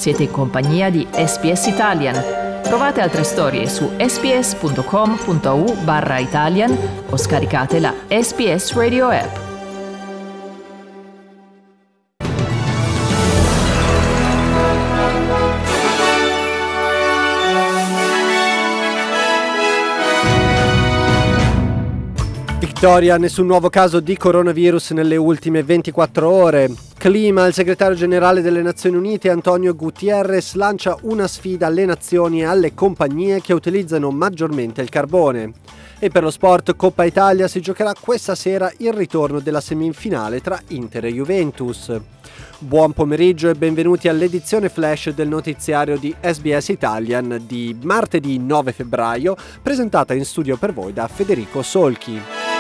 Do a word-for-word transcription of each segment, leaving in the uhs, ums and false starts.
Siete in compagnia di S B S Italian. Trovate altre storie su sbs.com.au barra Italian o scaricate la S B S Radio app. Victoria, nessun nuovo caso di coronavirus nelle ultime ventiquattro ore. Clima, il segretario generale delle Nazioni Unite Antonio Guterres lancia una sfida alle nazioni e alle compagnie che utilizzano maggiormente il carbone. E per lo sport, Coppa Italia, si giocherà questa sera il ritorno della semifinale tra Inter e Juventus. Buon pomeriggio e benvenuti all'edizione flash del notiziario di S B S Italian di martedì nove febbraio, presentata in studio per voi da Federico Solchi.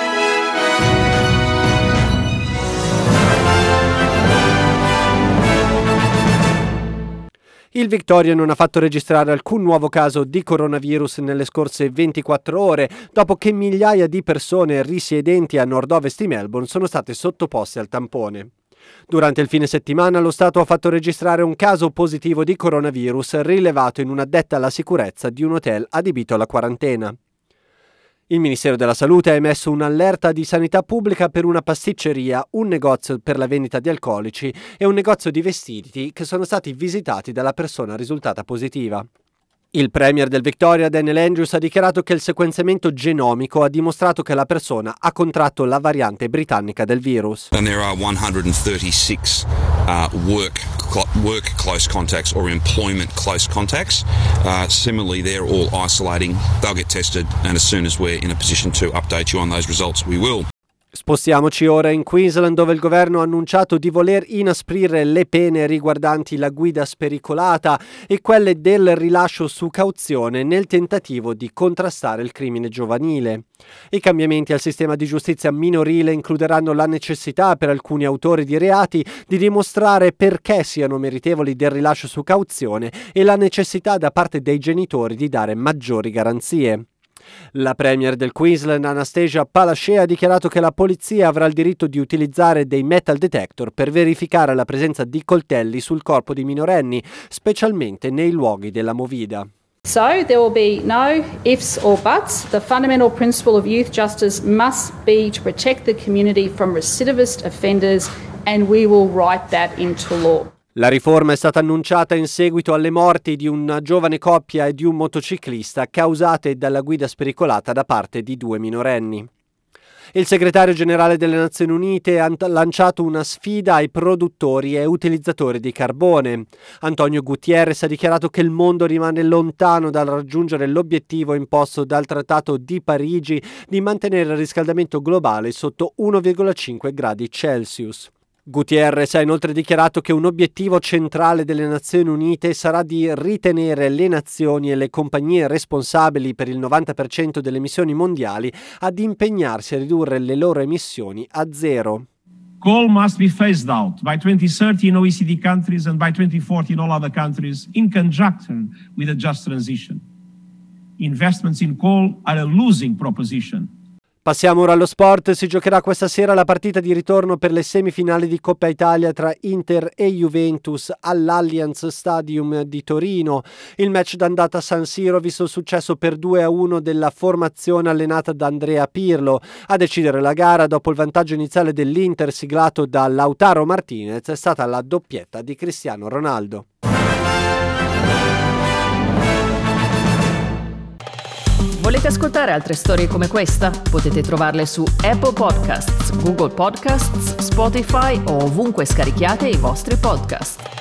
Il Victoria non ha fatto registrare alcun nuovo caso di coronavirus nelle scorse ventiquattro ore, dopo che migliaia di persone risiedenti a nord-ovest di Melbourne sono state sottoposte al tampone. Durante il fine settimana lo Stato ha fatto registrare un caso positivo di coronavirus rilevato in un'addetta alla sicurezza di un hotel adibito alla quarantena. Il Ministero della Salute ha emesso un'allerta di sanità pubblica per una pasticceria, un negozio per la vendita di alcolici e un negozio di vestiti che sono stati visitati dalla persona risultata positiva. Il premier del Victoria, Daniel Andrews, ha dichiarato che il sequenziamento genomico ha dimostrato che la persona ha contratto la variante britannica del virus. And there are one hundred thirty-six uh, work work close contacts or employment close contacts. Uh, similarly, they're all isolating. They'll get tested, and as soon as we're in a position to update you on those results, we will. Spostiamoci ora in Queensland, dove il governo ha annunciato di voler inasprire le pene riguardanti la guida spericolata e quelle del rilascio su cauzione nel tentativo di contrastare il crimine giovanile. I cambiamenti al sistema di giustizia minorile includeranno la necessità per alcuni autori di reati di dimostrare perché siano meritevoli del rilascio su cauzione e la necessità da parte dei genitori di dare maggiori garanzie. La premier del Queensland, Anastasia Palaszczuk, ha dichiarato che la polizia avrà il diritto di utilizzare dei metal detector per verificare la presenza di coltelli sul corpo di minorenni, specialmente nei luoghi della movida. So there will be no ifs or buts. The fundamental principle of youth justice must be to protect the community from recidivist offenders, and we will write that into law. La riforma è stata annunciata in seguito alle morti di una giovane coppia e di un motociclista causate dalla guida spericolata da parte di due minorenni. Il segretario generale delle Nazioni Unite ha lanciato una sfida ai produttori e utilizzatori di carbone. Antonio Guterres ha dichiarato che il mondo rimane lontano dal raggiungere l'obiettivo imposto dal Trattato di Parigi di mantenere il riscaldamento globale sotto uno virgola cinque gradi Celsius. Guterres ha inoltre dichiarato che un obiettivo centrale delle Nazioni Unite sarà di ritenere le nazioni e le compagnie responsabili per il novanta per cento delle emissioni mondiali ad impegnarsi a ridurre le loro emissioni a zero. Coal must be phased out by twenty thirty in O E C D countries and by twenty forty in all other countries in conjunction with a just transition. Investments in coal are a losing proposition. Passiamo ora allo sport. Si giocherà questa sera la partita di ritorno per le semifinali di Coppa Italia tra Inter e Juventus all'Allianz Stadium di Torino. Il match d'andata a San Siro ha visto il successo per due a uno della formazione allenata da Andrea Pirlo. A decidere la gara, dopo il vantaggio iniziale dell'Inter siglato da Lautaro Martinez, è stata la doppietta di Cristiano Ronaldo. Volete ascoltare altre storie come questa? Potete trovarle su Apple Podcasts, Google Podcasts, Spotify o ovunque scarichiate i vostri podcast.